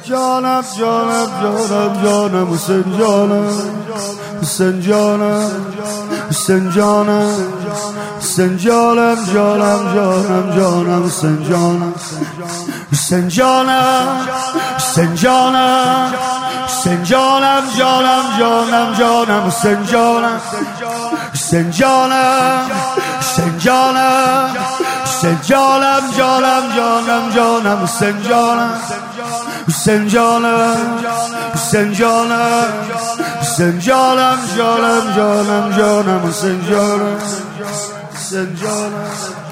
جانم جانم جانم جانم حسین جانم حسین جانم حسین جانم حسین جانم جانم جانم جانم حسین جانم حسین جانم حسین جانم حسین جانم جانم جانم جانم حسین جانم حسین جانم حسین جانم حسین جانم جانم جانم جانم حسین جانم حسین جانم حسین جانم حسین جانم جانم جانم جانم حسین جانم حسین جانم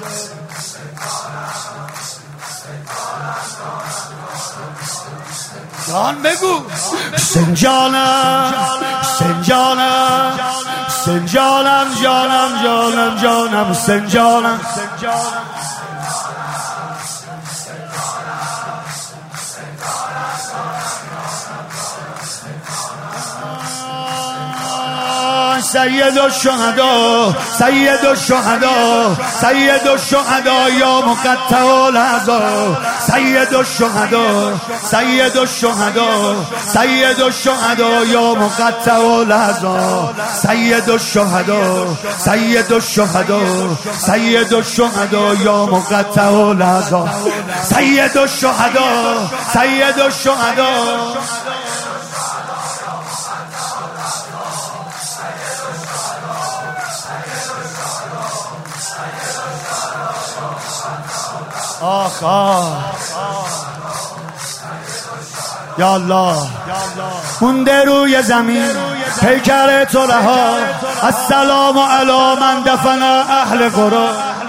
جان بگو حسین جانم حسین جانم حسین جانم جانم جانم جانم حسین جانم سید الشهدا سید الشهدا سید الشهدا یا مقطع الاعضا سید الشهدا سید الشهدا سید الشهدا یا مقطع الاعضا سید الشهدا سید الشهدا سید الشهدا یا مقطع الاعضا سید الشهدا سید الشهدا آخ آخ یا الله مونده روی زمین پیکر طلحا السلام علی من دفن اهل قرا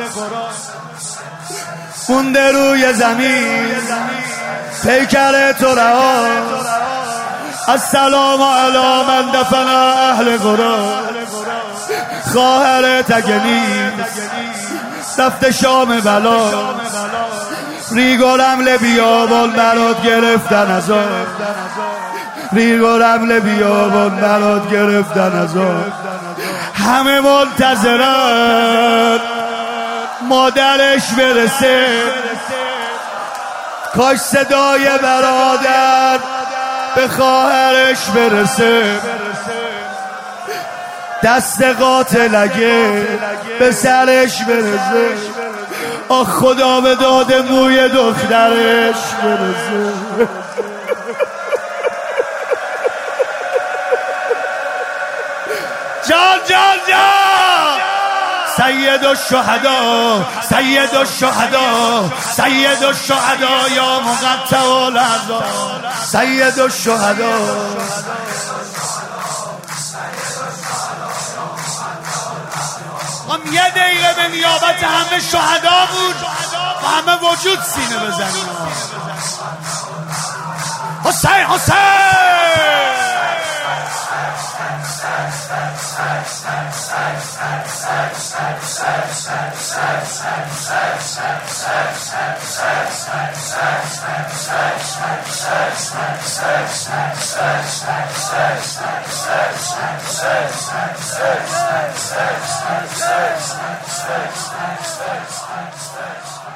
مونده روی زمین پیکر طلحا السلام علی من دفن اهل قرا خواهر تگنی رفته شام بلا ریگارم لبیابان برات گرفتن ازا ریگارم لبیابان برات گرفتن ازا همه منتظرن مادرش برسه کاش صدای برادر به خواهرش برسه دست قاتل اگه به سرش برسه آخ خدا به داد موی دخترش برسه جان جان جان سید الشهدا سید الشهدا سید الشهدا یا مقطع الاعضا سید الشهدا یه دقیقه به نیابت همه شهدا بود و همه وجود سینه بزنیم حسین حسین Sex.